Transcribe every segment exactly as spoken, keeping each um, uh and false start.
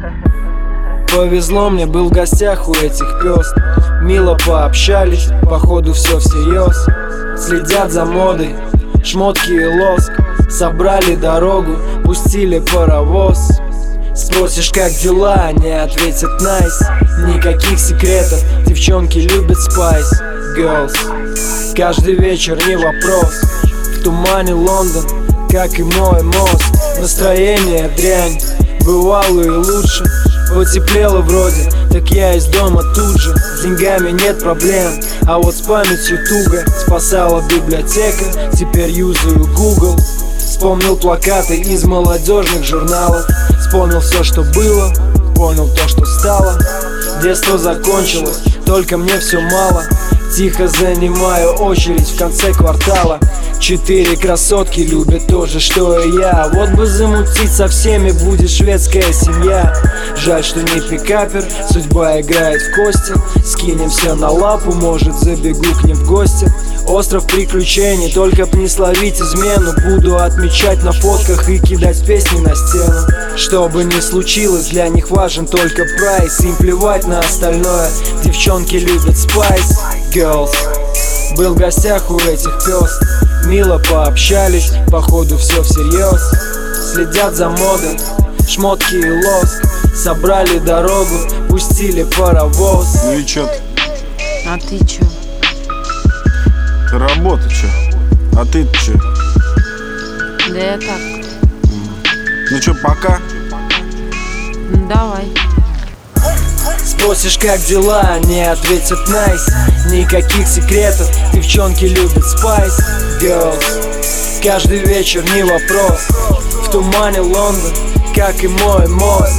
Повезло мне, был в гостях у этих пёст. Мило пообщались, походу все всерьез. Следят за модой, шмотки и лоск. Собрали дорогу, пустили паровоз. Спросишь, как дела, они ответят найс. Никаких секретов, девчонки любят спайс. Girls, каждый вечер не вопрос. В тумане Лондон, как и мой мост. Настроение дрянь, бывало и лучше. Потеплело вроде, так я из дома тут же. С деньгами нет проблем, а вот с памятью туго. Спасала библиотека, теперь юзаю Google. Вспомнил плакаты из молодежных журналов. Вспомнил все, что было, понял то, что стало. Детство закончилось, только мне все мало. Тихо занимаю очередь в конце квартала. Четыре красотки любят то же, что и я. Вот бы замутить со всеми, будет шведская семья. Жаль, что не пикапер, судьба играет в кости. Скинемся на лапу, может забегу к ним в гости. Остров приключений, только б не словить измену. Буду отмечать на фотках и кидать песни на стену. Что бы ни случилось, для них важен только прайс. Им плевать на остальное, девчонки любят спайс. Girls, был в гостях у этих пёст. Мило пообщались, походу все всерьез. Следят за модой, шмотки и лоск. Собрали дорогу, пустили паровоз. Ну и чё ты? А ты чё? Ты работа чё? А ты чё? Да я так. Ну чё, пока? Ну, давай. Спросишь, как дела, они ответят найс. Никаких секретов, девчонки любят спайс. Girls, каждый вечер не вопрос. В тумане Лондон, как и мой мост.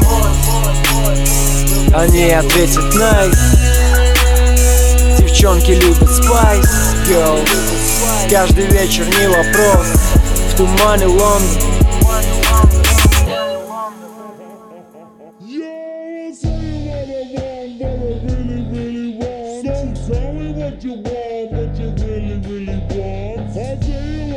Они ответят найс. Девчонки любят спайс. Girls, каждый вечер не вопрос. В тумане Лондон. Tell me what you want, what you really, really want. I'll tell you